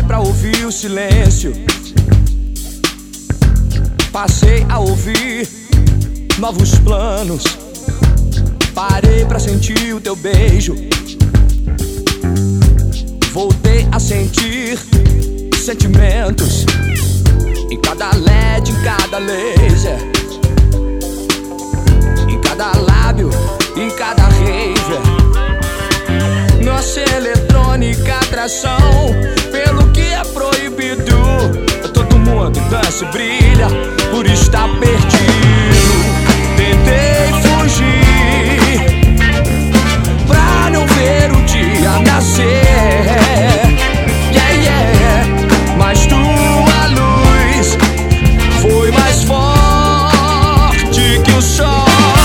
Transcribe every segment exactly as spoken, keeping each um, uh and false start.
pra ouvir o silêncio, passei a ouvir novos planos. Parei pra sentir o teu beijo, voltei a sentir sentimentos em cada L E D, em cada laser, em cada lábio, em cada rave. Nossa eletrônica atração pelo que é proibido. Todo mundo dança e brilha por estar perdido. Tentei fugir pra não ver o dia nascer, yeah, yeah. Mas tua luz foi mais forte que o sol.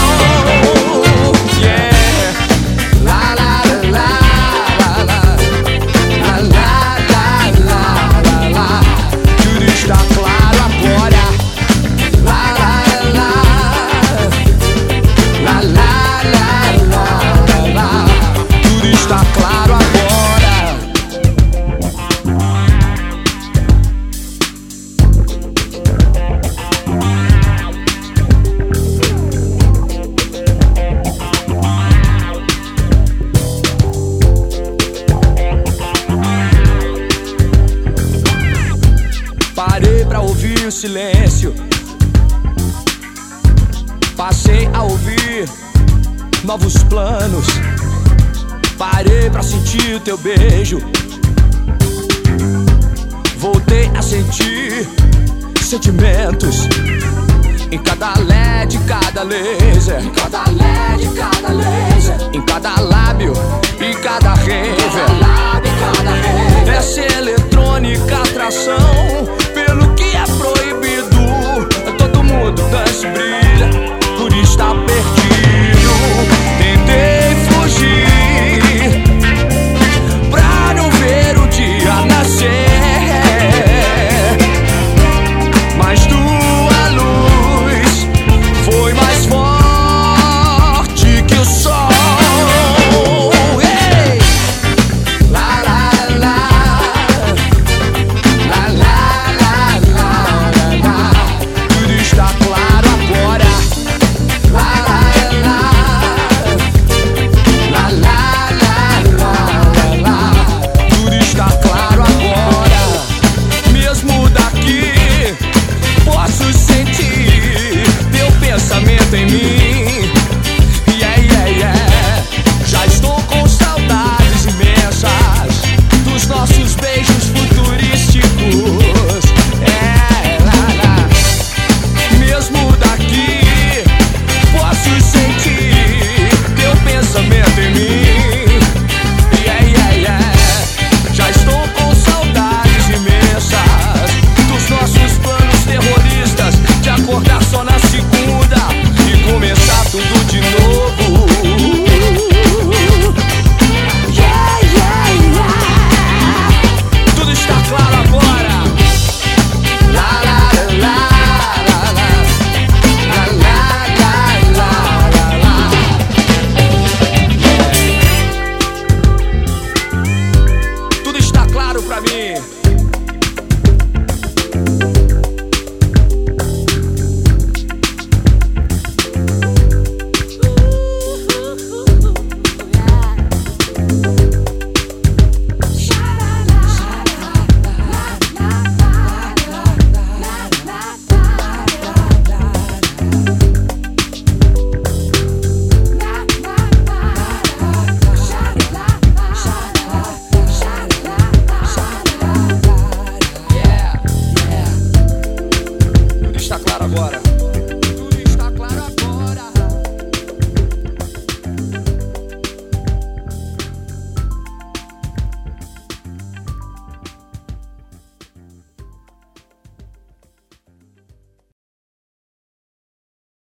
Parei pra ouvir o silêncio, passei a ouvir novos planos. Parei pra sentir o teu beijo, voltei a sentir sentimentos em cada L E D, cada laser, em cada L E D, cada laser, em cada lábio, em cada rave. Essa eletrônica atração pelo que é proibido. Todo mundo dança e brilha por estar perdido. Tentei fugir pra não ver o dia nascer, mas tua luz foi mais forte que o sol. Em mim, yeah, yeah, yeah. Já estou com saudades imensas dos nossos beijos futurísticos, é, lá, lá. Mesmo daqui posso sentir teu pensamento em mim, yeah, yeah, yeah. Já estou com saudades imensas dos nossos planos terroristas, de acordar só na segunda e começar tudo de novo. Yeah, yeah, yeah. Tudo está claro agora. La la la la la la la la la la la. Yeah. Tudo está claro pra mim.